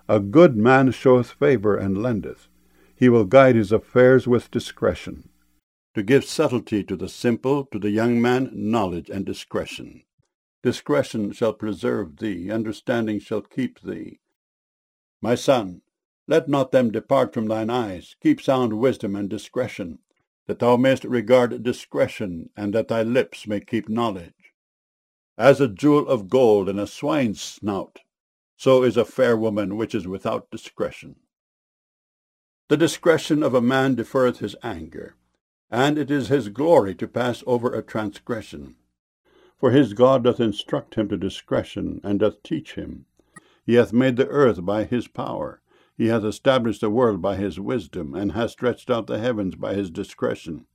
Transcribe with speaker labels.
Speaker 1: A good man showeth favour and lendeth. He will guide his affairs with discretion. To give subtlety to the simple, to the young man knowledge and discretion. Discretion shall preserve thee, understanding shall keep thee. My son, let not them depart from thine eyes. Keep sound wisdom and discretion, that thou mayest regard discretion, and that thy lips may keep knowledge. As a jewel of gold in a swine's snout, so is a fair woman which is without discretion. The discretion of a man deferreth his anger, and it is his glory to pass over a transgression. For his God doth instruct him to discretion, and doth teach him. He hath made the earth by his power. He hath established the world by his wisdom, and hath stretched out the heavens by his discretion.